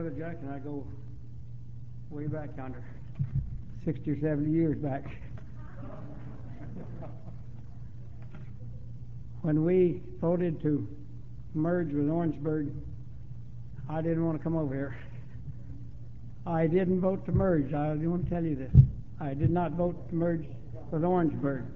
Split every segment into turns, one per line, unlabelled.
Brother Jack and I go way back yonder, 60 or 70 years back. When we voted to merge with Orangeburg, I didn't want to come over here. I didn't vote to merge. I want to tell you this. I did not vote to merge with Orangeburg.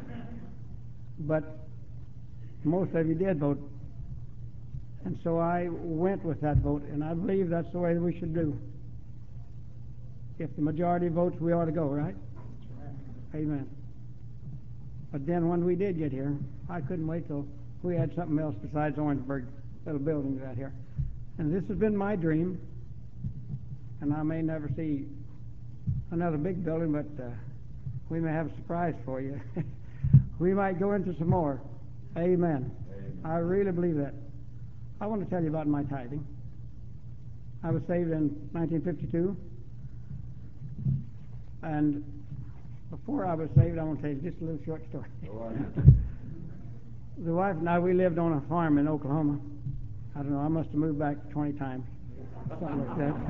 But most of you did vote. And so I went with that vote, and I believe that's the way that we should do. If the majority votes, we ought to go, right? Amen. But then when we did get here, I couldn't wait till we had something else besides Orangeburg, little buildings out here. And this has been my dream, and I may never see another big building, but we may have a surprise for you. We might go into some more. Amen. I really believe that. I want to tell you about my tithing. I was saved in 1952, and before I was saved, I want to tell you just a little short story. The wife and I, we lived on a farm in Oklahoma. I don't know, I must have moved back 20 times, something like that.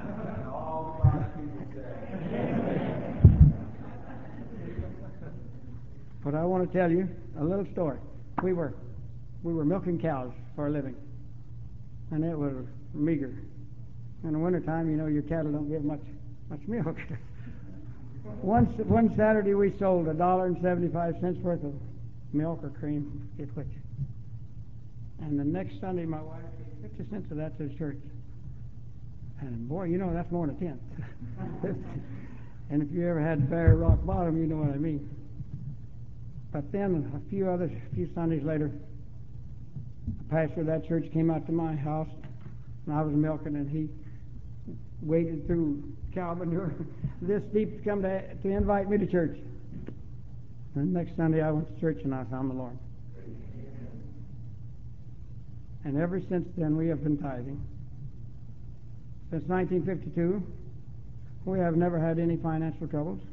But I want to tell you a little story. We were milking cows for a living, and it was meager. In the wintertime, you know, your cattle don't give much milk. One Saturday we sold $1.75 worth of milk or cream, forget which. And the next Sunday my wife gave 50 cents of that to the church. And boy, you know, that's more than a tenth. And if you ever had bare rock bottom, you know what I mean. But then a few Sundays later, the pastor of that church came out to my house, and I was milking, and he waded through cow manure this deep to come to invite me to church. And the next Sunday I went to church and I found the Lord. And ever since then we have been tithing. Since 1952, we have never had any financial troubles.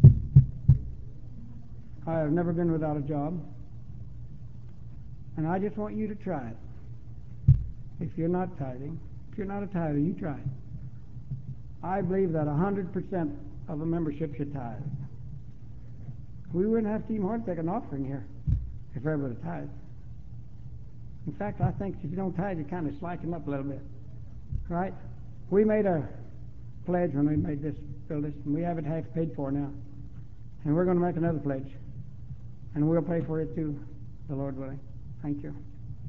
I have never been without a job. And I just want you to try it. If you're not tithing, if you're not a tither, you try it. I believe that 100% of a membership should tithe. We wouldn't have to even hardly take an offering here if everybody tithe. In fact, I think if you don't tithe, you kind of slacken up a little bit. Right? We made a pledge when we made build this, and we have it half paid for now. And we're going to make another pledge. And we'll pay for it too, the Lord willing. Thank you.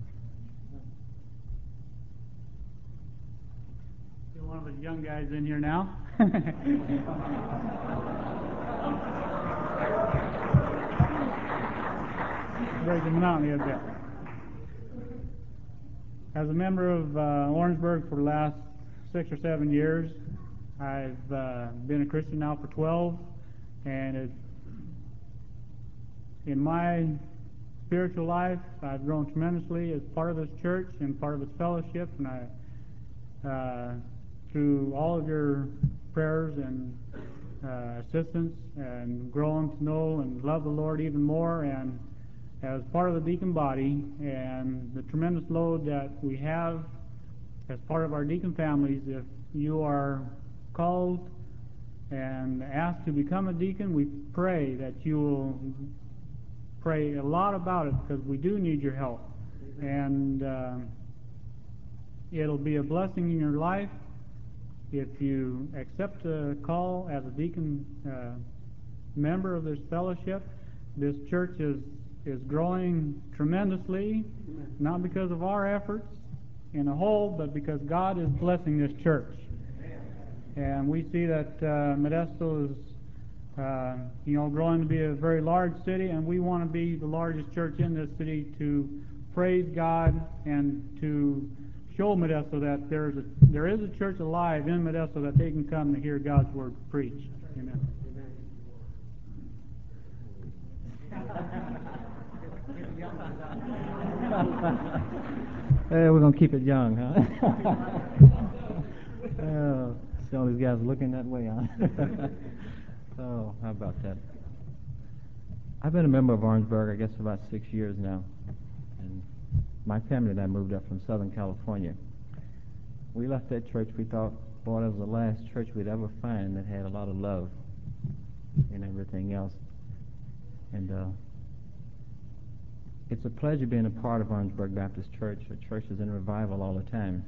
You're one of the young guys in here now. Break the monotony a bit. As a member of Orangeburg for the last 6 or 7 years, I've been a Christian now for 12, and in my spiritual life, I've grown tremendously as part of this church and part of its fellowship, and through all of your prayers and assistance, and growing to know and love the Lord even more, and as part of the deacon body, and the tremendous load that we have as part of our deacon families. If you are called and asked to become a deacon, we pray that you will pray a lot about it, because we do need your help. And it'll be a blessing in your life if you accept a call as a deacon member of this fellowship. This church is growing tremendously, not because of our efforts in a whole, but because God is blessing this church. And we see that Modesto is growing to be a very large city, and we want to be the largest church in this city to praise God and to show Modesto that there is a church alive in Modesto, that they can come to hear God's word preached. Amen.
Hey, we're going to keep it young, huh? Oh, see all these guys looking that way, huh? Oh, how about that? I've been a member of Orangeburg, I guess, for about 6 years now. And my family and I moved up from Southern California. we left that church, we thought, boy, that was the last church we'd ever find that had a lot of love and everything else. And it's a pleasure being a part of Orangeburg Baptist Church. The church is in revival all the time.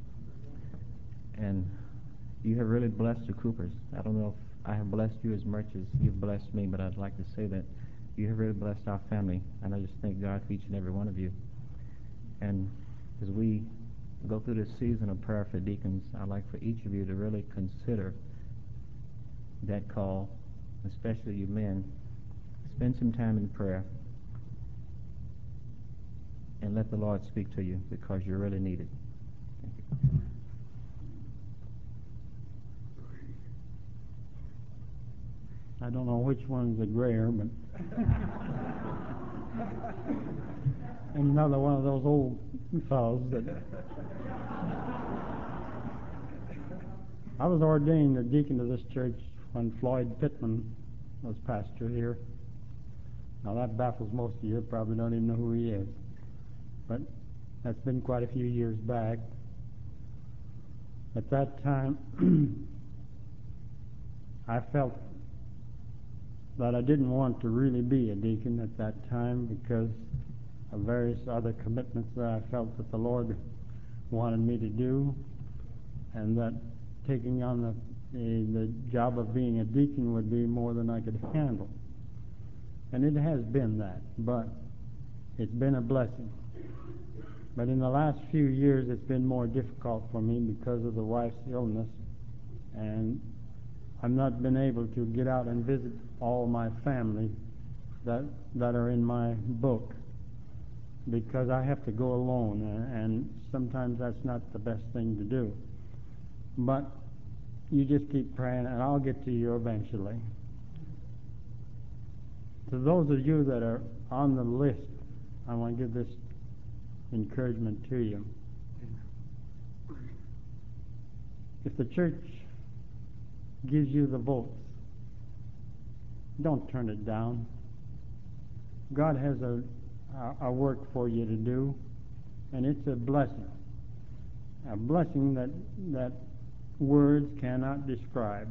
And you have really blessed the Coopers. I don't know if I have blessed you as much as you've blessed me, but I'd like to say that you have really blessed our family. And I just thank God for each and every one of you. And as we go through this season of prayer for deacons, I'd like for each of you to really consider that call, especially you men. Spend some time in prayer and let the Lord speak to you, because you're really needed. Thank you.
I don't know which one's the grayer, but I'm another one of those old fellows that I was ordained a deacon to this church when Floyd Pittman was pastor here. Now that baffles most of you, probably don't even know who he is. But that's been quite a few years back. At that time, I felt that I didn't want to really be a deacon at that time because of various other commitments that I felt that the Lord wanted me to do, and that taking on the job of being a deacon would be more than I could handle. And it has been that, but it's been a blessing. But in the last few years, it's been more difficult for me because of the wife's illness, and I've not been able to get out and visit all my family that are in my book, because I have to go alone, and sometimes that's not the best thing to do. But you just keep praying, and I'll get to you eventually. To those of you that are on the list, I want to give this encouragement to you. If the church gives you the votes, don't turn it down. God has a work for you to do, and it's a blessing that words cannot describe.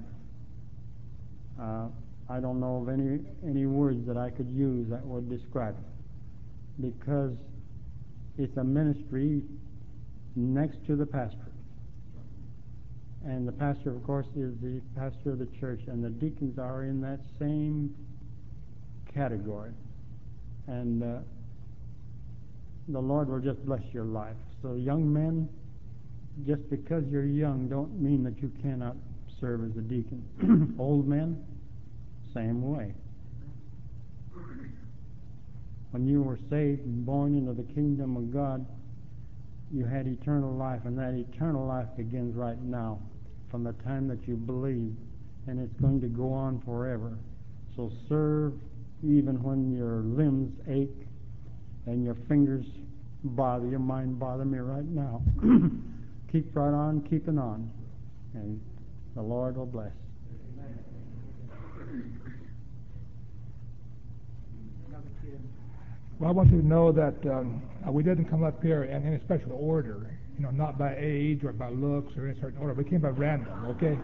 I don't know of any words that I could use that would describe it, because it's a ministry next to the pastor. And the pastor, of course, is the pastor of the church, and the deacons are in that same category. And the Lord will just bless your life. So young men, just because you're young don't mean that you cannot serve as a deacon. Old men, same way. When you were saved and born into the kingdom of God, you had eternal life, and that eternal life begins right now, from the time that you believe, and it's going to go on forever. So serve even when your limbs ache and your fingers bother you. Mine bother me right now. Keep right on keeping on, and the Lord will bless.
Well, I want you to know that we didn't come up here in any special order, not by age or by looks or any certain order. We came by random, okay?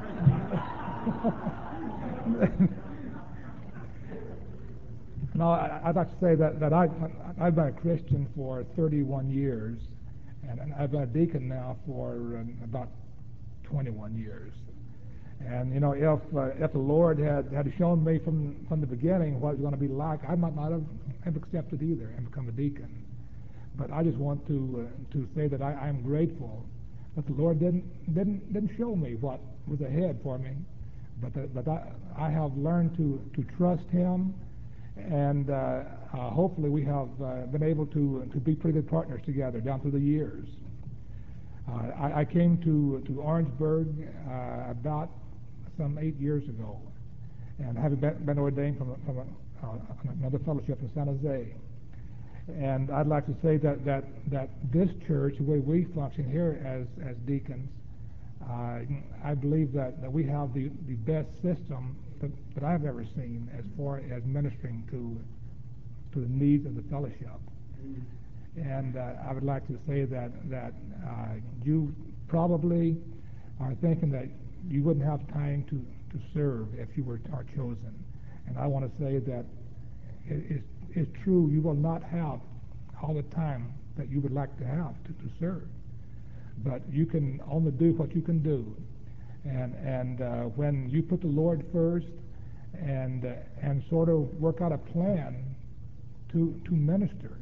No, I'd like to say that I've been a Christian for 31 years, and I've been a deacon now for about 21 years. And if the Lord had shown me from the beginning what it was going to be like, I might not have accepted either and become a deacon. But I just want to say that I am grateful that the Lord didn't show me what was ahead for me, but I have learned to trust Him, and hopefully we have been able to be pretty good partners together down through the years. I came to Orangeburg about some 8 years ago, and having been ordained from another fellowship in San Jose. And I'd like to say that this church, the way we function here as deacons, I believe that we have the best system that I've ever seen as far as ministering to the needs of the fellowship. And I would like to say that you probably are thinking that you wouldn't have time to serve if you are chosen. And I want to say that it's true, you will not have all the time that you would like to have to serve. But you can only do what you can do. And when you put the Lord first and sort of work out a plan to minister,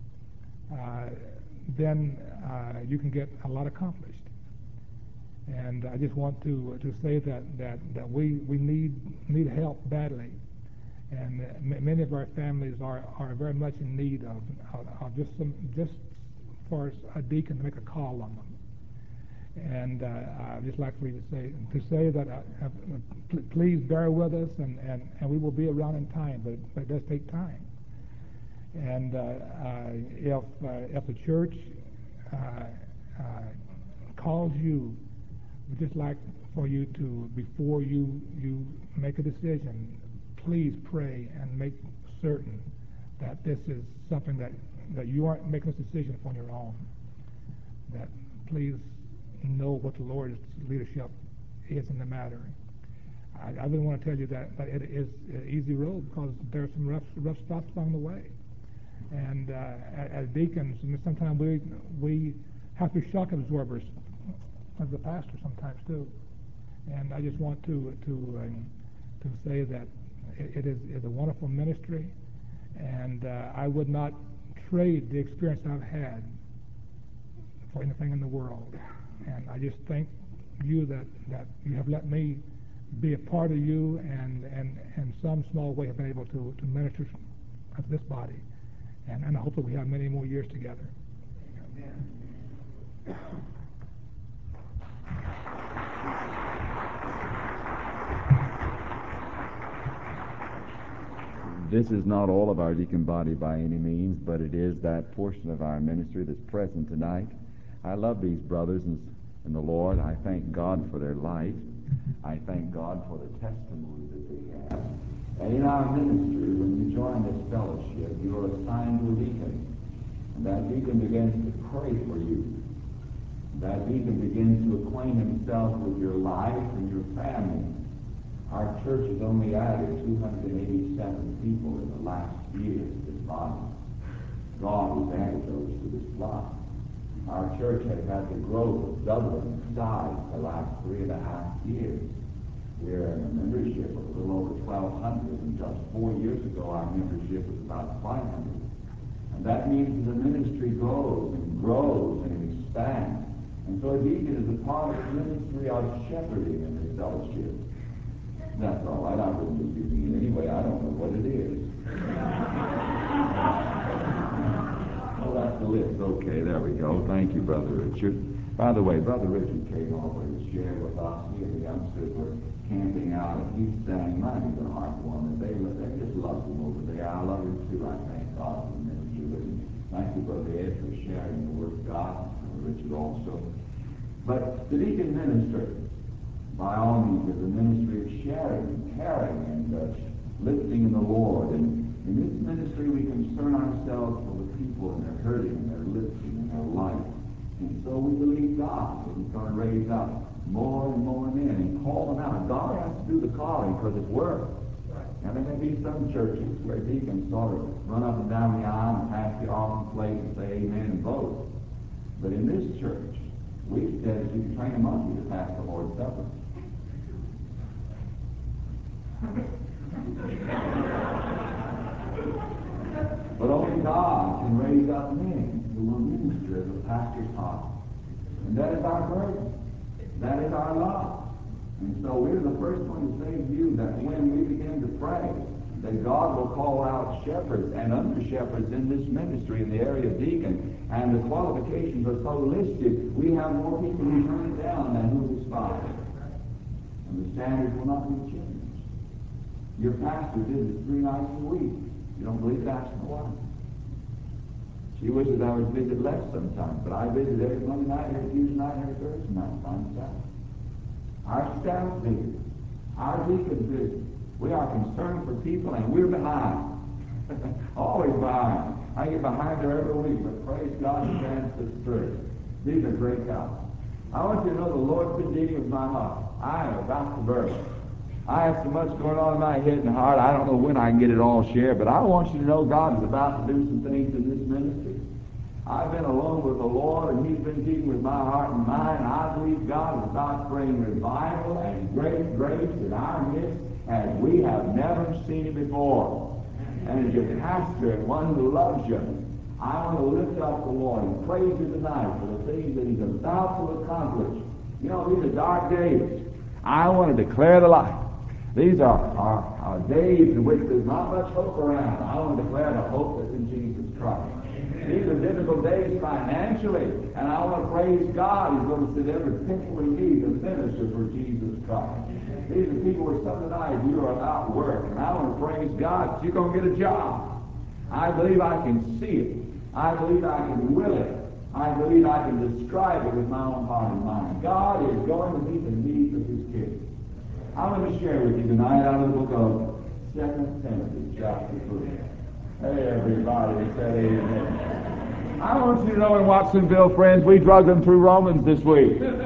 then you can get a lot accomplished. And I just want to say that we need help badly, and many of our families are very much in need of just for a deacon to make a call on them. And I'd just like for you to say that please bear with us, and we will be around in time, but it does take time. And if the church calls you, we'd just like for you to, before you make a decision, please pray and make certain that this is something that you aren't making this decision on your own. That please know what the Lord's leadership is in the matter. I didn't want to tell you that it is an easy road, because there are some rough spots along the way. And as deacons, sometimes we have to be shock absorbers as a pastor sometimes too. And I just want to say that it is a wonderful ministry, and I would not trade the experience I've had for anything in the world. And I just thank you that you have let me be a part of you, and in some small way have been able to minister to this body. And I hope that we have many more years together. Amen.
This is not all of our deacon body by any means, but it is that portion of our ministry that's present tonight. I love these brothers in the Lord. I thank God for their life. I thank God for the testimony that they have. And in our ministry, when you join this fellowship, you are assigned to a deacon. And that deacon begins to pray for you. That deacon begins to acquaint himself with your life and your family. Our church has only added 287 people in the last year to this body. God has added those to this flock. Our church has had the growth of doubling in size the last 3.5 years. We're in a membership of a little over 1,200, and just 4 years ago our membership was about 500. And that means the ministry grows and expands. And so a deacon is a part of the ministry of shepherding in this fellowship. That's all right. I wouldn't be using it anyway. I don't know what it is. Oh, that's the list. Okay, there we go. Thank you, Brother Richard. By the way, Brother Richard came over and shared with us. He and the youngsters were camping out, and he's saying, mighty the heartwarming. They just love him over there. I love him too. I thank God for the ministry with him. Thank you, Brother Ed, for sharing the Word of God. Brother Richard also. But the deacon ministry, by all means, is a ministry of sharing and caring and lifting in the Lord. And in this ministry, we concern ourselves for the people, and their hurting, and their lifting, and their life. And so we believe God that He's going to raise up more and more men and call them out. God has to do the calling because it's work. Now, there may be some churches where deacons sort of run up and down the aisle and pass the offering plate and say amen and vote. But in this church, we said that you can train a monkey to pass the Lord's Supper. But only God can raise up men who will minister as a pastor's heart. And that is our burden. That is our love. And so we're the first one to say to you that when we begin to pray, that God will call out shepherds and under-shepherds in this ministry in the area of deacon, and the qualifications are so listed, we have more people who turn it down than who aspire. And the standards will not be changed. Your pastor visits 3 nights a week. You don't believe it? Ask my wife. She wishes I would visit less sometimes, but I visit every Monday night, every Tuesday night, every Thursday night, on Saturday. Our staff visits. Our deacons visit. We are concerned for people, and we're behind. Always behind. I get behind her every week, but praise God, she stands us through. These are great guys. I want you to know the Lord's been dealing with my heart. I am about to burst. I have so much going on in my head and heart, I don't know when I can get it all shared, but I want you to know God is about to do some things in this ministry. I've been alone with the Lord, and He's been dealing with my heart and mind, and I believe God is about to bring revival and great grace in our midst as we have never seen it before. And as your pastor and one who loves you, I want to lift up the Lord and praise you tonight for the things that He's about to accomplish. You know, these are dark days. I want to declare the light. These are days in which there's not much hope around. I want to declare the hope that's in Jesus Christ. These are difficult days financially, and I want to praise God. He's going to send every people we need to minister for Jesus Christ. These are people who some tonight, you are out work, and I want to praise God that you're going to get a job. I believe I can see it. I believe I can will it. I believe I can describe it with my own heart and mind. God is going to meet the needs of His kids. I want to share with you tonight out of the book of 2 Timothy, chapter 3. Hey, everybody, say amen. I want you to know in Watsonville, friends, we drug them through Romans this week. And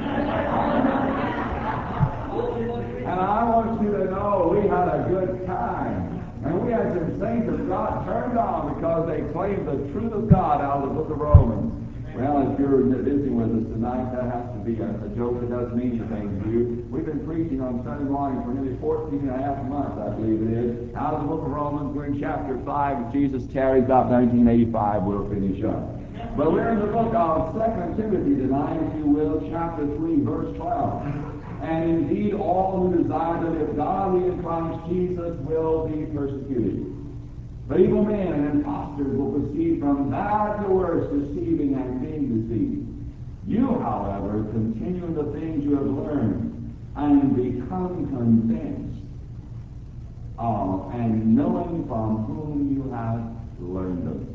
I want you to know we had a good time. And we had some saints of God turned on because they claimed the truth of God out of the book of Romans. Well, if you're visiting with us tonight, that has to be a joke that doesn't mean anything to you. We've been preaching on Sunday morning for nearly 14 and a half months, I believe it is. Out of the book of Romans, we're in chapter 5. If Jesus tarries about 1985, we'll finish up. But we're in the book of 2 Timothy tonight, if you will, chapter 3, verse 12. And indeed, all who desire to live godly in Christ Jesus will be persecuted. But evil men and impostors will proceed from bad to worse, deceiving and being deceived. You, however, continue in the things you have learned and become convinced of and knowing from whom you have learned them.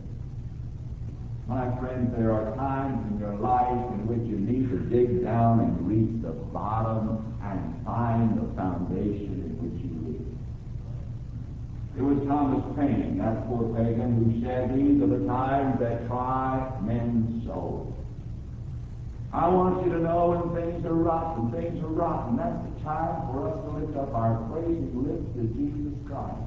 My friends, there are times in your life in which you need to dig down and reach the bottom and find the foundation in which you live. It was Thomas Paine, that poor pagan, who said, "These are the times that try men's souls." I want you to know when things are rough and things are rotten, that's the time for us to lift up our praising lips to Jesus Christ.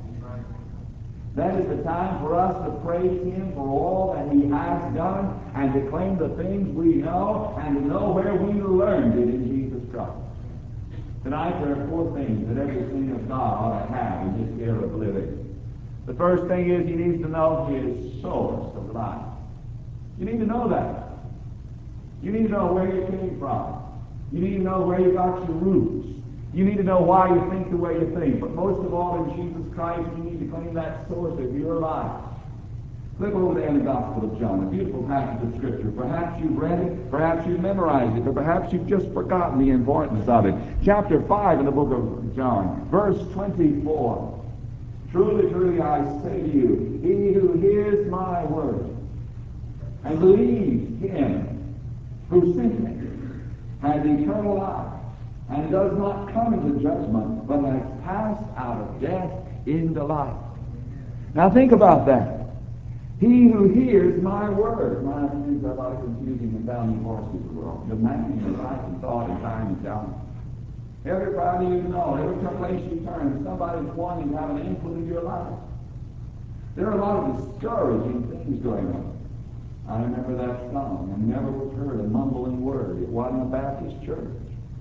That is the time for us to praise Him for all that He has done and to claim the things we know and to know where we learned it in Jesus Christ. Tonight there are 4 things that every saint of God ought to have in this era of living. The first thing is he needs to know his source of life. You need to know that. You need to know where you came from. You need to know where you got your roots. You need to know why you think the way you think. But most of all, in Jesus Christ, you need to claim that source of your life. Flip over there in the Gospel of John, a beautiful passage of Scripture. Perhaps you've read it, perhaps you've memorized it, but perhaps you've just forgotten the importance of it. Chapter 5 in the book of John, verse 24. Truly, truly, I say to you, he who hears my word and believes Him who sent me has eternal life and does not come into judgment, but has passed out of death into life. Now think about that. He who hears my word. My friends, there are a lot of confusing and bounding forces in the world, demanding your life and thought and time and talent. Everybody you know, every place you turn, somebody's wanting to have an input in your life. There are a lot of discouraging things going on. I remember that song, and never was heard a mumbling word. It wasn't a Baptist church.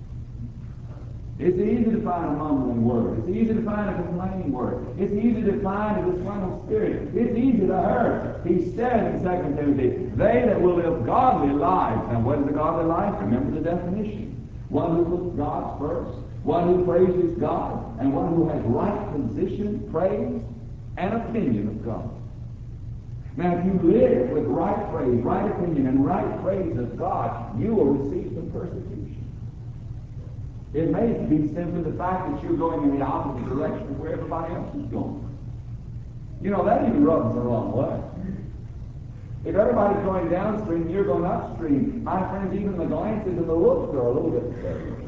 It's easy to find a mumbling word. It's easy to find a complaining word. It's easy to find a disgruntled spirit. It's easy to hurt. He said in 2 Timothy, they that will live godly lives. Now what is a godly life? Remember the definition. One who puts God first, one who praises God, and one who has right position, praise, and opinion of God. Now if you live with right praise, right opinion, and right praise of God, you will receive some persecution. It may be simply the fact that you're going in the opposite direction of where everybody else is going. You know, that even rubs the wrong way. If everybody's going downstream and you're going upstream, my friends, even the glances and the looks are a little bit scary.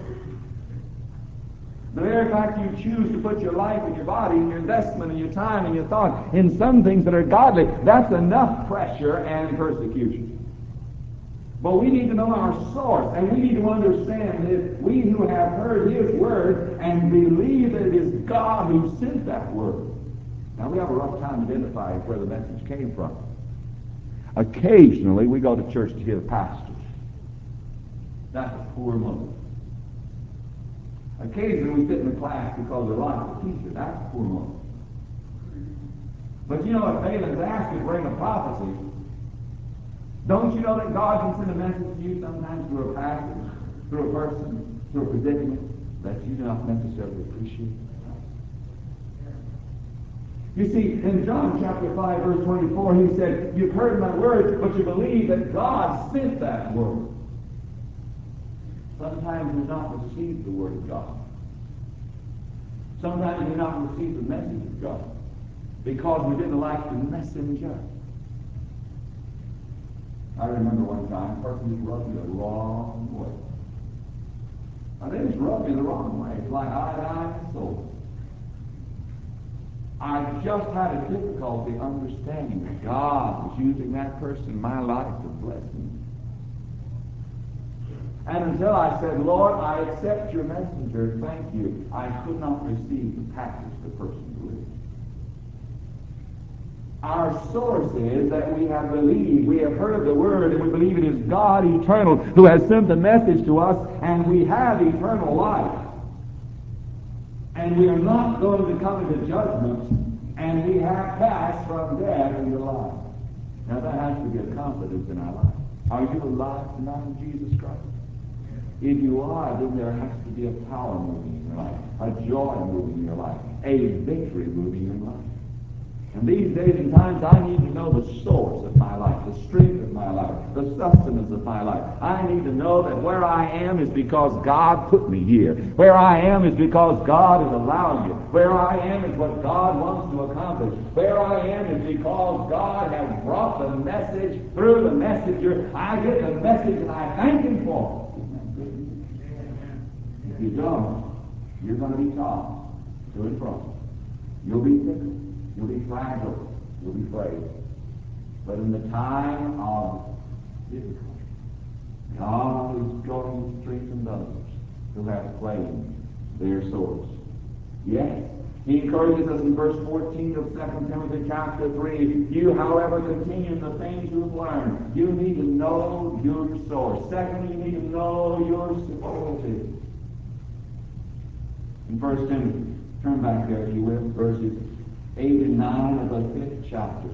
The very fact you choose to put your life and your body and your investment and your time and your thought in some things that are godly, that's enough pressure and persecution. But we need to know our source, and we need to understand that we who have heard His Word and believe that it is God who sent that Word. Now, we have a rough time identifying where the message came from. Occasionally, we go to church to hear the pastors. That's a poor motive. Occasionally, we sit in the class because we like the teacher. That's a poor motive. But you know, if Balaam's asked you to bring a prophecy, don't you know that God can send a message to you sometimes through a passage, through a person, through a predicament that you do not necessarily appreciate? You see, in John chapter 5, verse 24, he said, you've heard my word, but you believe that God sent that word. Sometimes we've not received the word of God. Sometimes we've not received the message of God because we didn't like the messenger. I remember one time, a person just rubbed me the wrong way. And they just rubbed me the wrong way. It's like eye to eye and soul. I just had a difficulty understanding that God was using that person in my life to bless me. And until I said, Lord, I accept your messenger, thank you, I could not receive the package the person delivered. Our source is that we have believed, we have heard the word, and we believe it is God eternal who has sent the message to us, and we have eternal life. And we are not going to come into judgment, and we have passed from death into life. Now that has to be a confidence in our life. Are you alive tonight in Jesus Christ? If you are, then there has to be a power moving in your life, a joy moving in your life, a victory moving in your life. And these days and times, I need to know the source of my life, the strength of my life, the sustenance of my life. I need to know that where I am is because God put me here. Where I am is because God is allowing it. Where I am is what God wants to accomplish. Where I am is because God has brought the message through the messenger. I get the message and I thank Him for it. If you don't, you're going to be tossed to and from. You'll be fickle. You'll be fragile. You'll be frail. But in the time of difficulty, God is going to strengthen those who have claimed their source. Yes, He encourages us in verse 14 of 2 Timothy chapter 3. You, however, continue in the things you've learned. You need to know your source. Secondly, you need to know your security. In 1 Timothy, turn back there if you will, verses 8 and 9 of the 5th chapter.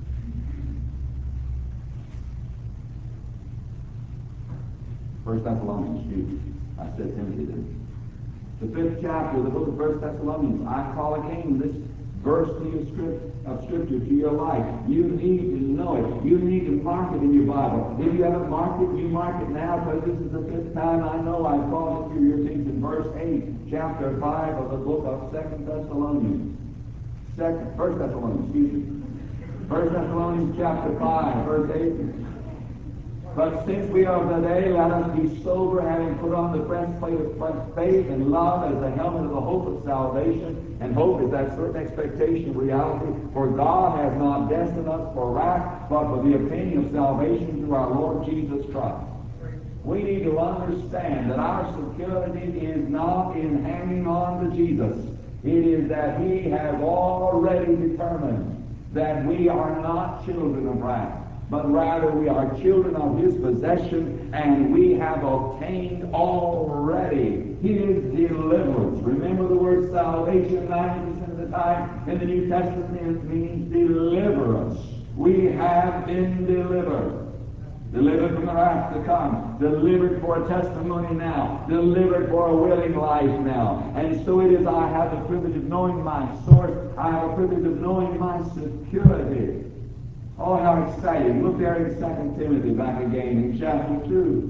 First Thessalonians, excuse me. I said Timothy, didn't I? The 5th chapter of the book of 1 Thessalonians. I call again this verse of Scripture to your life. You need to know it. You need to mark it in your Bible. If you haven't marked it, you mark it now, because this is the 5th time I know I've called it to your attention. Verse 8, chapter 5 of the book of 2 Thessalonians. 1 Thessalonians, excuse me. 1 Thessalonians chapter 5, verse 8. But since we are of the day, let us be sober, having put on the breastplate of faith and love as the helmet of the hope of salvation. And hope is that certain expectation of reality. For God has not destined us for wrath, but for the obtaining of salvation through our Lord Jesus Christ. We need to understand that our security is not in hanging on to Jesus. It is that He has already determined that we are not children of wrath, but rather we are children of His possession, and we have obtained already His deliverance. Remember the word salvation 90% of the time in the New Testament means deliverance. We have been delivered. Delivered from the wrath to come. Delivered for a testimony now. Delivered for a willing life now. And so it is I have the privilege of knowing my source. I have a privilege of knowing my security. Oh, how exciting. Look there in 2 Timothy, back again in chapter 2.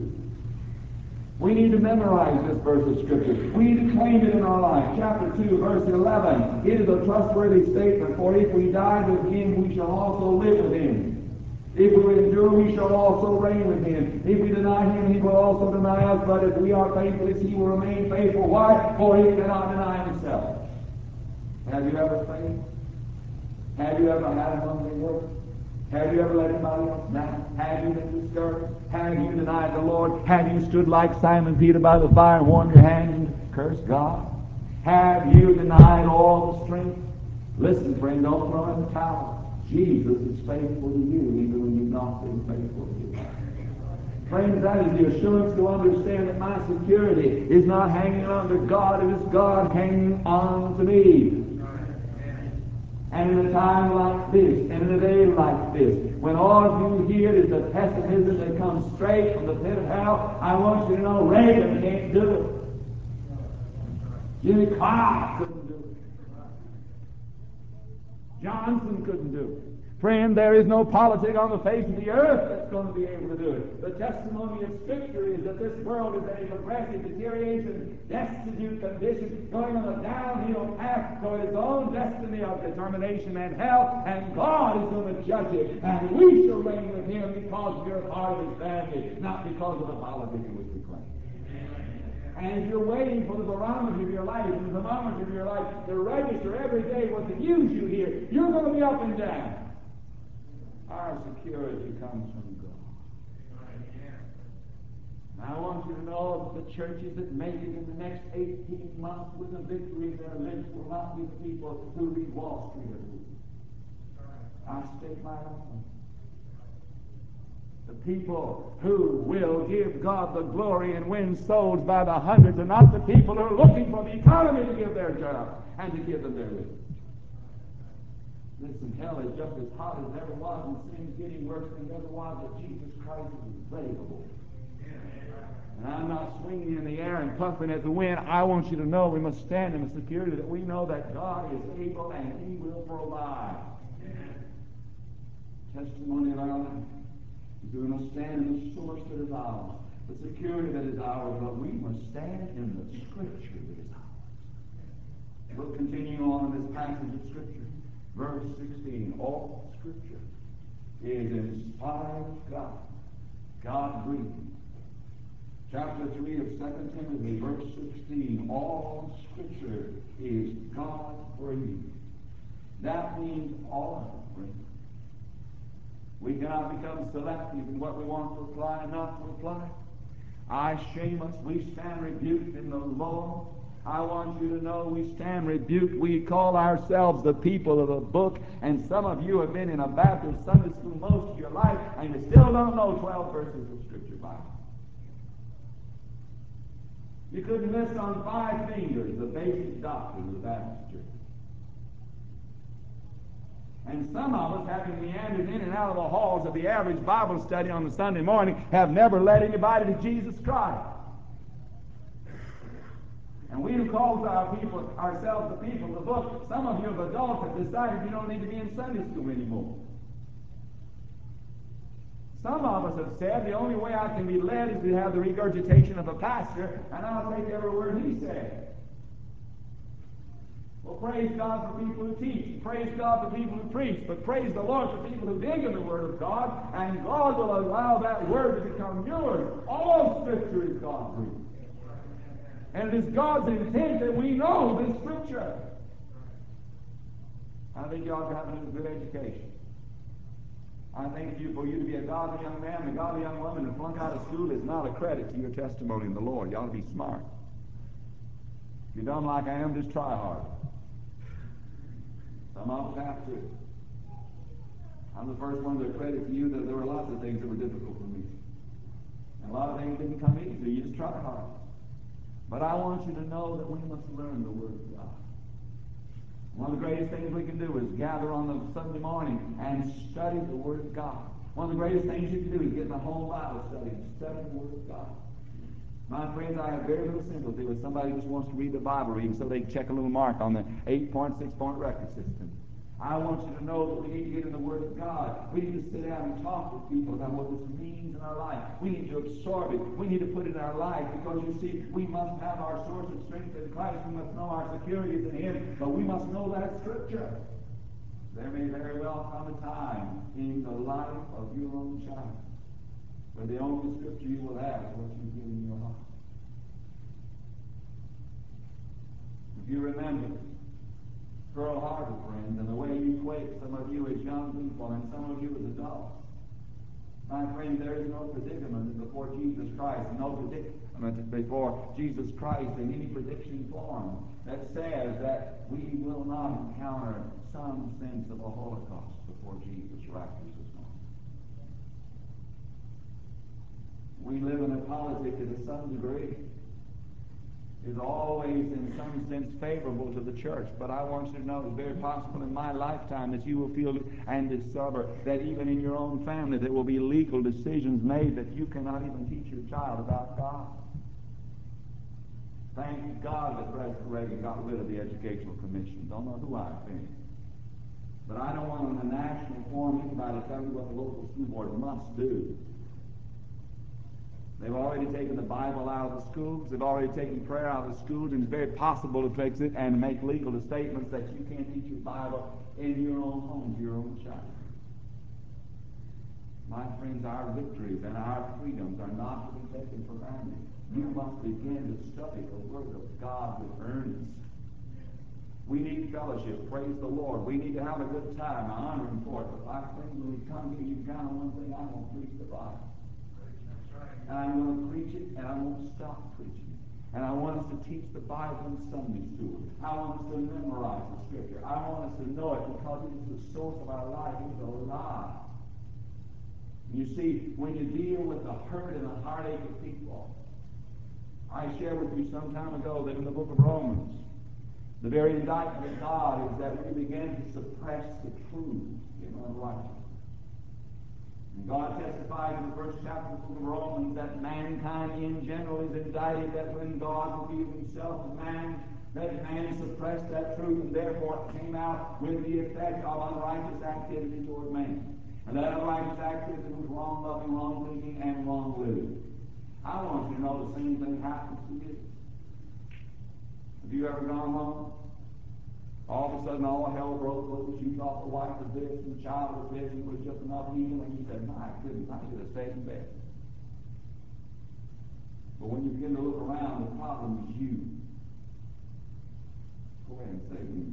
We need to memorize this verse of Scripture. We need to claim it in our life. Chapter 2, verse 11. It is a trustworthy statement, for if we die with Him, we shall also live with Him. If we endure, we shall also reign with Him. If we deny Him, He will also deny us. But if we are faithless, He will remain faithful. Why? For He cannot deny Himself. Have you ever failed? Have you ever had a humbling work? Have you ever let anybody else down? Have you been discouraged? Have you denied the Lord? Have you stood like Simon Peter by the fire and warmed your hands and cursed God? Have you denied all the strength? Listen, friend, don't throw in the towel. Jesus is faithful to you even when you've not been faithful to him. Friends, that is the assurance to understand that my security is not hanging on to God, it is God hanging on to me. And in a time like this, and in a day like this, when all of you hear is the pessimism that comes straight from the pit of hell, I want you to know Reagan can't do it. Jimmy Clark couldn't do it. Johnson couldn't do it. Friend, there is no politic on the face of the earth that's going to be able to do it. The testimony of Scripture is that this world is in a progressive deterioration, destitute condition, going on a downhill path toward its own destiny of determination and hell, and God is going to judge it, and we shall reign with him because we are part of his family, not because of the politics in which we claim. And if you're waiting for the barometer of your life, and the thermometer of your life to register every day what the news you hear, you're going to be up and down. Our security comes from God. And I want you to know that the churches that make it in the next 18 months with a victory in their lips will not be the people who read Wall Street every week. I stake my life. The people who will give God the glory and win souls by the hundreds, and not the people who are looking for the economy to give their job and to give them their living. Listen, hell is just as hot as it ever was, and sin's getting worse than it ever was, but Jesus Christ is available. And I'm not swinging in the air and puffing at the wind. I want you to know we must stand in the security that we know that God is able and he will provide. Testimony of our life. We must stand in the source that is ours, the security that is ours, but we must stand in the Scripture that is ours. We'll continue on in this passage of Scripture. Verse 16, all Scripture is inspired of God, God-breathed. Chapter 3 of 2 Timothy, verse 16, all Scripture is God-breathed. That means all of it. We cannot become selective in what we want to apply and not to apply. I shame us. We stand rebuked in the Lord. I want you to know we stand rebuked. We call ourselves the people of the book, and some of you have been in a Baptist Sunday school most of your life, and you still don't know 12 verses of Scripture by heart. You couldn't list on 5 fingers the basic doctrine of the Baptist Church. And some of us, having meandered in and out of the halls of the average Bible study on the Sunday morning, have never led anybody to Jesus Christ. And we who call ourselves the people of the book, some of you as adults have decided you don't need to be in Sunday school anymore. Some of us have said the only way I can be led is to have the regurgitation of a pastor, and I'll take every word he says. Well, praise God for people who teach. Praise God for people who preach. But praise the Lord for people who dig in the Word of God, and God will allow that Word to become yours. All Scripture is God-breathed. And it is God's intent that we know this Scripture. I think you ought to have a good education. I think for you to be a godly young man and a godly young woman and flunk out of school is not a credit to your testimony in the Lord. You ought to be smart. If you're dumb like I am, just try hard. Some of us have to. I'm the first one to credit to you that there were lots of things that were difficult for me. And a lot of things didn't come easy. You just try hard. But I want you to know that we must learn the Word of God. One of the greatest things we can do is gather on the Sunday morning and study the Word of God. One of the greatest things you can do is get in a whole Bible study and study the Word of God. My friends, I have very little sympathy with somebody who just wants to read the Bible reading so they can check a little mark on the 8-point, 6-point record system. I want you to know that we need to get in the Word of God. We need to sit down and talk with people about what this means in our life. We need to absorb it. We need to put it in our life because, you see, we must have our source of strength in Christ. We must know our security is in Him, but we must know that Scripture. There may very well come a time in the life of your own child where the only Scripture you will have is what you get in your heart. If you remember Pearl Harbor, friends, and the way you quake, some of you as young people and some of you as adults. My friend, there is no predicament before Jesus Christ, no predicament before Jesus Christ in any prediction form that says that we will not encounter some sense of a Holocaust before Jesus raptures us home. We live in a politics that to some degree is always in some sense favorable to the church. But I want you to know it's very possible in my lifetime that you will feel and discover that even in your own family there will be legal decisions made that you cannot even teach your child about God. Thank God that President Reagan got rid of the Educational Commission. Don't know who I offended. But I don't want on the national forum anybody to tell me what the local school board must do. They've already taken the Bible out of the schools. They've already taken prayer out of the schools, and it's very possible to fix it and make legal statements that you can't teach your Bible in your own home to your own child. My friends, our victories and our freedoms are not to be taken for granted. You must begin to study the Word of God with earnest. We need fellowship. Praise the Lord. We need to have a good time. I honor Him for it. But my friends, when we come here, you count on one thing: I'm going to preach the Bible. And I'm going to preach it, and I won't stop preaching it. And I want us to teach the Bible in Sunday school. I want us to memorize the Scripture. I want us to know it because it is the source of our life. It is alive. You see, when you deal with the hurt and the heartache of people, I shared with you some time ago that in the book of Romans, the very indictment of God is that we begin to suppress the truth in unrighteousness. And God testifies in the first chapter of the book of Romans that mankind in general is indicted that when God revealed Himself to man, that man suppressed that truth and therefore came out with the effect of unrighteous activity toward man. And that unrighteous activity was wrong loving, wrong thinking, and wrong living. I want you to know the same thing happens to you. Have you ever gone home? All of a sudden, all hell broke loose. You thought the wife was this and the child was this, and it was just enough evil, and you said, my goodness, I should have stayed in bed. But when you begin to look around, the problem is you. Go ahead and say me.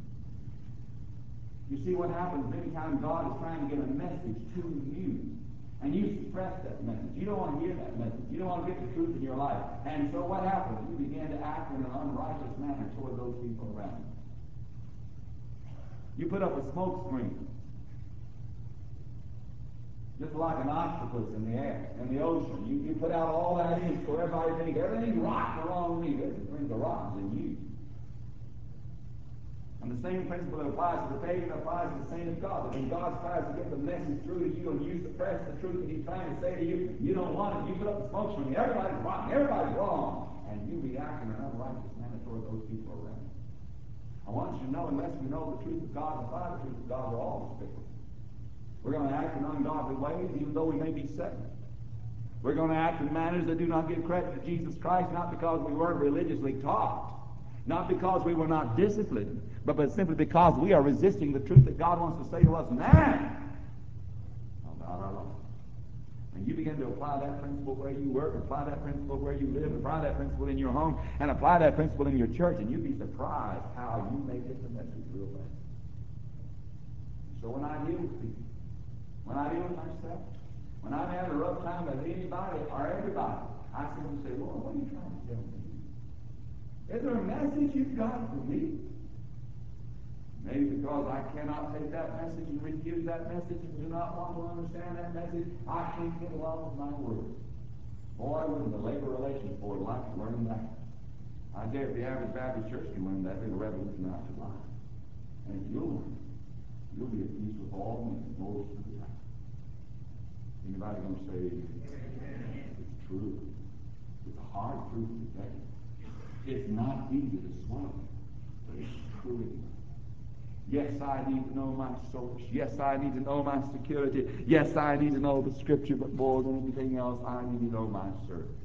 You see what happens many times God is trying to get a message to you, and you suppress that message. You don't want to hear that message. You don't want to get the truth in your life. And so what happens? You begin to act in an unrighteous manner toward those people around you. You put up a smoke screen, just like an octopus in the air, in the ocean. You put out all that ink so everybody thinks everything's rotten around me. This brings the rottens in you. And the same principle that applies to the pagan applies to the saint of God. That when God tries to get the message through to you and you suppress the truth that He's trying to say to you, you don't want it. You put up the smoke screen. Everybody's rotten. Everybody's wrong. And you react in an unrighteous manner toward those people around you. I want you to know, unless we know the truth of God and apply the truth of God, we're all despicable. We're going to act in ungodly ways, even though we may be saved. We're going to act in manners that do not give credit to Jesus Christ, not because we weren't religiously taught, not because we were not disciplined, but simply because we are resisting the truth that God wants to say to us now about our life. And you begin to apply that principle where you work, apply that principle where you live, apply that principle in your home, and apply that principle in your church, and you'd be surprised how you may get the message real fast. So when I deal with people, when I deal with myself, when I'm having a rough time with anybody or everybody, I simply say, Lord, what are you trying to tell me? Is there a message you've got for me? Maybe because I cannot take that message and refuse that message and do not want to understand that message, I can't get along with my word. Boy, wouldn't the labor relations board like to learn that? I dare if the average Baptist church can learn that, it'll revolutionize your life. And if you'll learn it, you'll be at peace with all men most of the time. Anybody going to say, it's true? It's a hard truth to take. It's not easy to swallow, but it's true. Yes, I need to know my source. Yes, I need to know my security. Yes, I need to know the Scripture, but more than anything else, I need to know my service.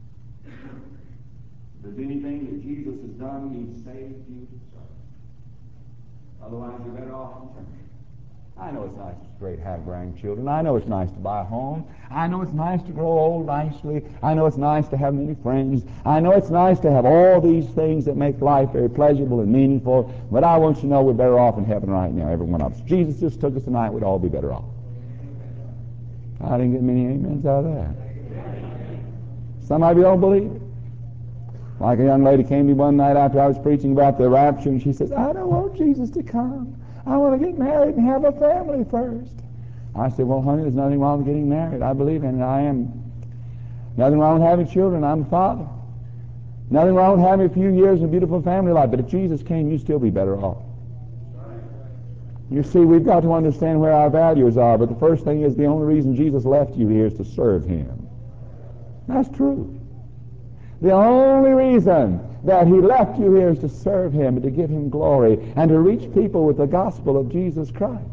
If there's anything that Jesus has done, He's saved you to serve. Otherwise, you're better off in church. I know it's nice to have grandchildren. I know it's nice to buy a home. I know it's nice to grow old nicely. I know it's nice to have many friends. I know it's nice to have all these things that make life very pleasurable and meaningful. But I want you to know we're better off in heaven right now, every one of us. If Jesus just took us tonight, we'd all be better off. I didn't get many amens out of that. Some of you don't believe it. Like a young lady came to me one night after I was preaching about the rapture, and she says, I don't want Jesus to come. I want to get married and have a family first. I said, well, honey, there's nothing wrong with getting married. I believe in it. I am. Nothing wrong with having children. I'm a father. Nothing wrong with having a few years of a beautiful family life. But if Jesus came, you'd still be better off. You see, we've got to understand where our values are. But the first thing is the only reason Jesus left you here is to serve him. That's true. The only reason that he left you here is to serve him and to give him glory and to reach people with the gospel of Jesus Christ.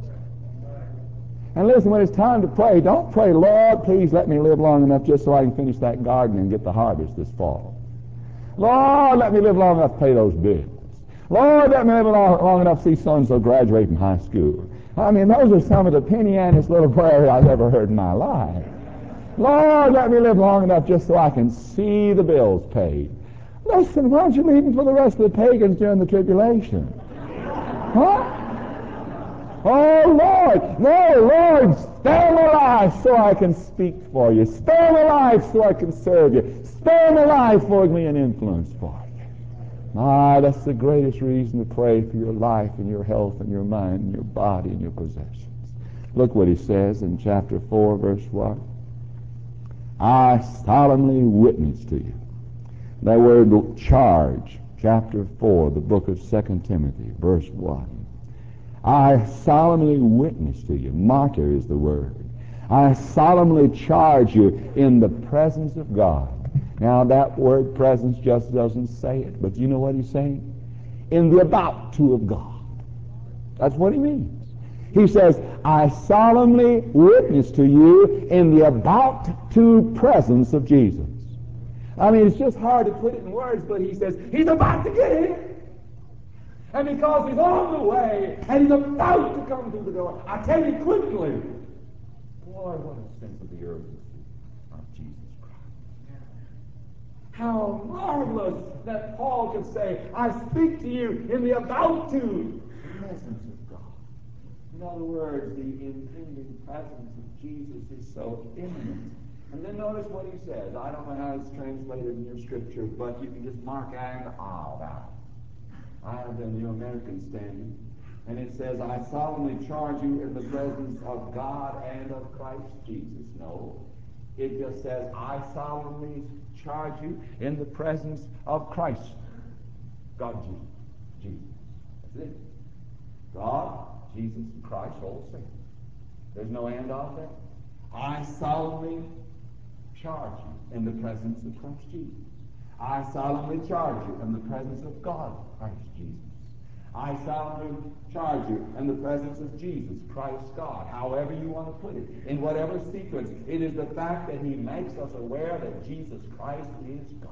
And listen, when it's time to pray, don't pray, Lord, please let me live long enough just so I can finish that garden and get the harvest this fall. Lord, let me live long enough to pay those bills. Lord, let me live long enough to see so-and-so graduate from high school. I mean, those are some of the penny-aniest little prayers I've ever heard in my life. Lord, let me live long enough just so I can see the bills paid. Listen, why don't you leave them for the rest of the pagans during the tribulation? Huh? Oh, Lord, no, Lord, spare my life so I can speak for you. Spare my life so I can serve you. Spare my life for me an influence for you. My, that's the greatest reason to pray for your life and your health and your mind and your body and your possessions. Look what he says in chapter 4, verse 1. I solemnly witness to you. That word charge, chapter 4, the book of 2 Timothy, verse 1. I solemnly witness to you. Martyr is the word. I solemnly charge you in the presence of God. Now that word presence just doesn't say it, but you know what he's saying? In the about to of God. That's what he means. He says, I solemnly witness to you in the about to presence of Jesus. I mean, it's just hard to put it in words, but he says, he's about to get here. And because he's on the way, and he's about to come through the door, I tell you quickly, boy, what a sense of the urgency of Jesus Christ. How marvelous that Paul could say, I speak to you in the about to presence of God. In other words, the impending presence of Jesus is so imminent. And then notice what he says. I don't know how it's translated in your scripture, but you can just mark and about it. I have the New American Standard, and it says, I solemnly charge you in the presence of God and of Christ Jesus. No, it just says, I solemnly charge you in the presence of Christ. God, Jesus. That's it. God, Jesus, and Christ, all the same. There's no and on there. I solemnly charge you in the presence of Christ Jesus. I solemnly charge you in the presence of God, Christ Jesus. I solemnly charge you in the presence of Jesus, Christ God, however you want to put it, in whatever sequence. It is the fact that he makes us aware that Jesus Christ is God.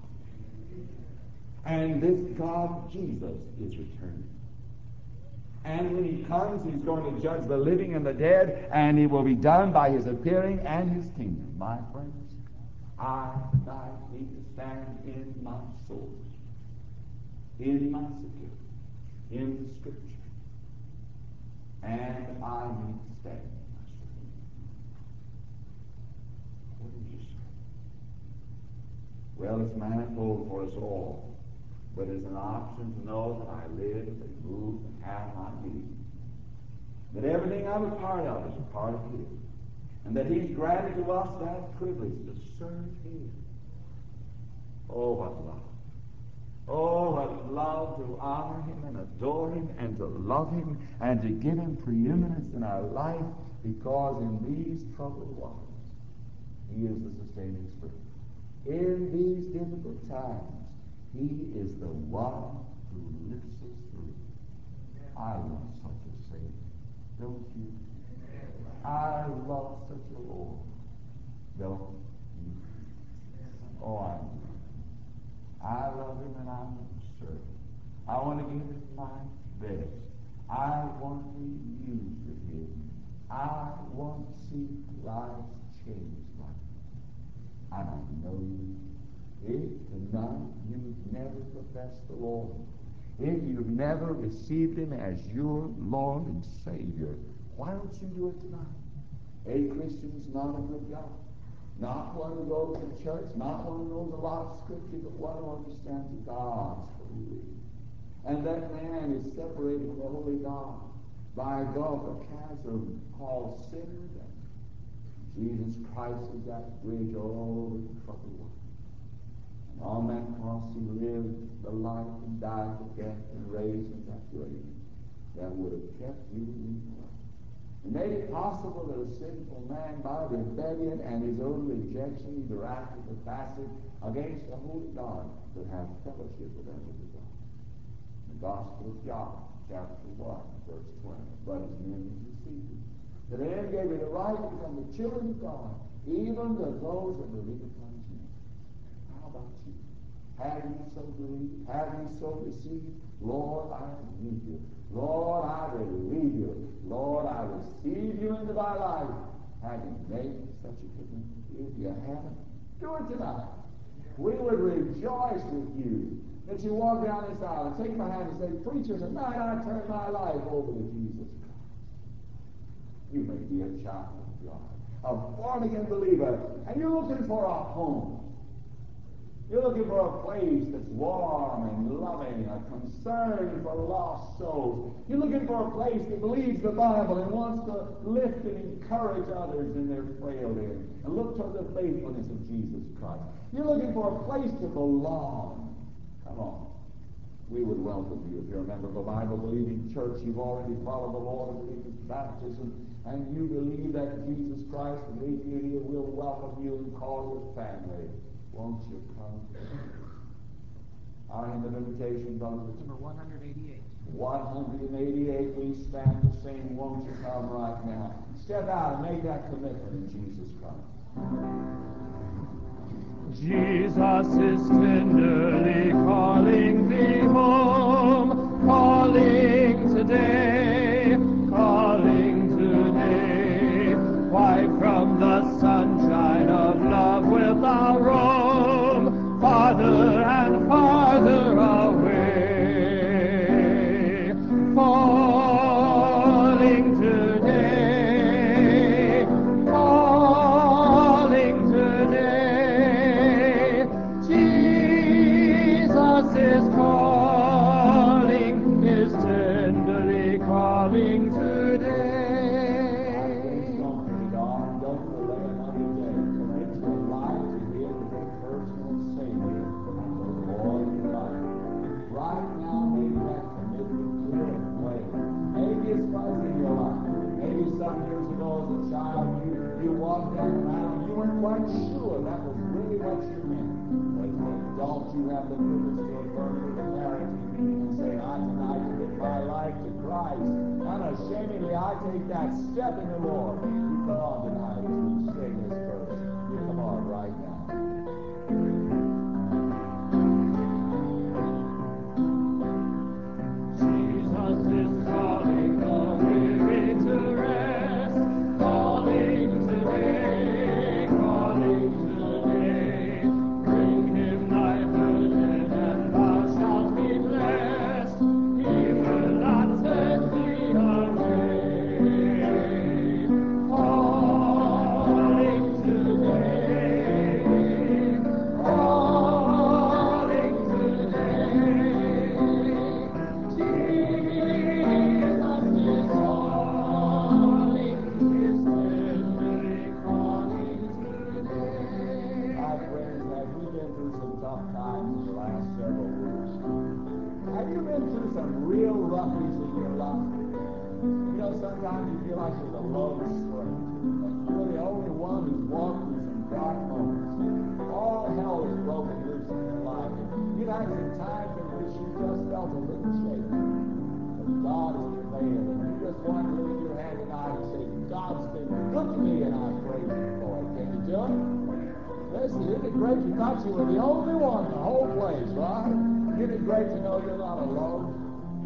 And this God, Jesus, is returning. And when he comes, he's going to judge the living and the dead, and it will be done by his appearing and his kingdom. My friends, I need to stand in my soul, in my security, in the Scripture, and I need to stand in my soul. What did you say? Well, it's manifold for us all. But it's an option to know that I live and move and have my being. That everything I'm a part of is a part of his. And that he's granted to us that privilege to serve him. Oh, what love. Oh, what love to honor him and adore him and to love him and to give him preeminence in our life, because in these troubled waters, he is the sustaining spirit. In these difficult times, he is the one who lifts us through. I love such a Savior, don't you? I love such a Lord, don't you? Oh, I love him. I love him and I want to serve him. I want to give him my best. I want to be used of Him. I want to see lives changed like that. And I know you. If tonight you've never professed the Lord, if you've never received Him as your Lord and Savior, why don't you do it tonight? A Christian's not a good God. Not one who goes to church, not one who knows a lot of Scripture, but one who understands God's holy. And that man is separated from the holy God by a gulf, a chasm called sin and death. Jesus Christ is that bridge over the troubled water. And on that cross He lived the life and died for death and raised in that grave that would have kept you in life. And made it possible that a sinful man, by rebellion and his own rejection, either active or passive, against the holy God, could have fellowship with that holy God. The Gospel of John, chapter 1, verse 20. But His name is received. The man gave you the right to become the children of God, even to those that believe upon His name. How about you? Have you so believed? Have you so received? Lord, I need you. Lord, I believe you. Lord, I receive you into my life. Have you made such a commitment? If you haven't, do it tonight. We would rejoice with you that you walk down this aisle and take my hand and say, Preacher, tonight I turn my life over to Jesus Christ. You may be a child of God, a born-again believer, and you're looking for a home. You're looking for a place that's warm and loving, a concern for lost souls. You're looking for a place that believes the Bible and wants to lift and encourage others in their frailty and look toward the faithfulness of Jesus Christ. You're looking for a place to belong. Come on. We would welcome you if you're a member of a Bible-believing church. You've already followed the Lord and believed His baptism, and you believe that Jesus Christ, the great beauty, will welcome you and call your family. Won't you come? Our hymn of invitation, brothers.
Number 188.
188, we stand to sing, Won't You Come right now. Step out and make that commitment in Jesus Christ.
Jesus is tenderly calling thee home, calling today, calling today. Why from the sunshine of love wilt thou roam, farther and farther away, falling today, falling today. Jesus is calling, is tenderly calling today.
Don't delay another day. Commit your life to Him as a personal Savior and the Lord of your life. Right now, make that commitment clear and plain. Maybe it's fuzzy in your life. Maybe some years ago as a child, you walked down an aisle and you weren't quite sure that was really what you meant. But don't you have the privilege to affirm it with clarity, meaning and say, I tonight commit my life to Christ. Unashamedly, I take that step in the Lord. You come on tonight as we sing this verse. You come on right now.
Jesus is calling the weary to rest, calling today, calling today. Bring Him thy burden and thou shalt be blessed. He will not send thee away. Calling today, calling today. Jesus is calling, is tenderly calling today.
My friends, have you been through some tough times in the last several weeks? Have you been through some real roughies in your life? You know, sometimes you feel like you're the lone stranger. You're the only one who's walked through some dark moments. All hell is broken loose in your life. And you've had some times in which you just felt a little shaken. But God has prevailed. And you just want to lift your hand tonight and say, God's been good to me and I praise Him for it. Can you do it? Listen, isn't it great? You thought you were the only one in the whole place, right? Isn't it great to know you're not alone?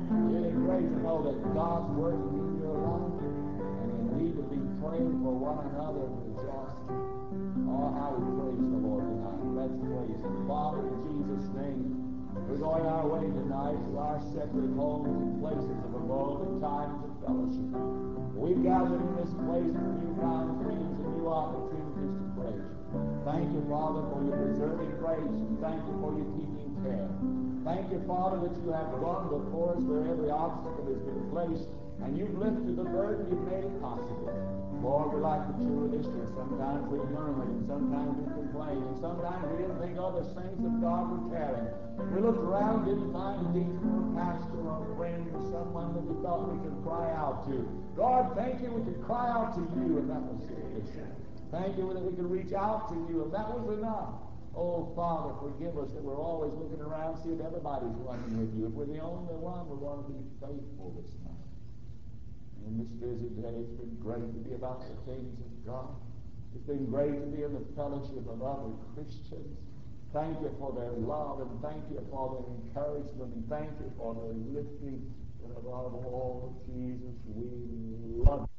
Really great to know that God's working in your life, and you need to be praying for one another to just, oh, how we praise the Lord tonight. Let's praise Him. Father, in Jesus' name, we're going our way tonight to our separate homes and places of abode and times of fellowship. We've gathered in this place with new found friends and new opportunities to praise you. Thank you, Father, for your preserving grace, and thank you for your keeping care. Thank you, Father, that you have gone before us where every obstacle has been placed, and you've lifted the burden, you've made it possible. Lord, we're like the children of Israel. Sometimes we murmur, and sometimes we complain, and sometimes we didn't think all the saints of God were caring. We looked around, didn't find a deacon or a pastor or a friend or someone that we thought we could cry out to. God, thank you we could cry out to you, and that was sufficient. Thank you that we could reach out to you, and that was enough. Oh, Father, forgive us that we're always looking around, see if everybody's running with you. If we're the only one, we want to be faithful this night. In this busy day, it's been great to be about the things of God. It's been great to be in the fellowship of other Christians. Thank you for their love, and thank you for their encouragement, and thank you for their lifting. And above all, Jesus, we love you.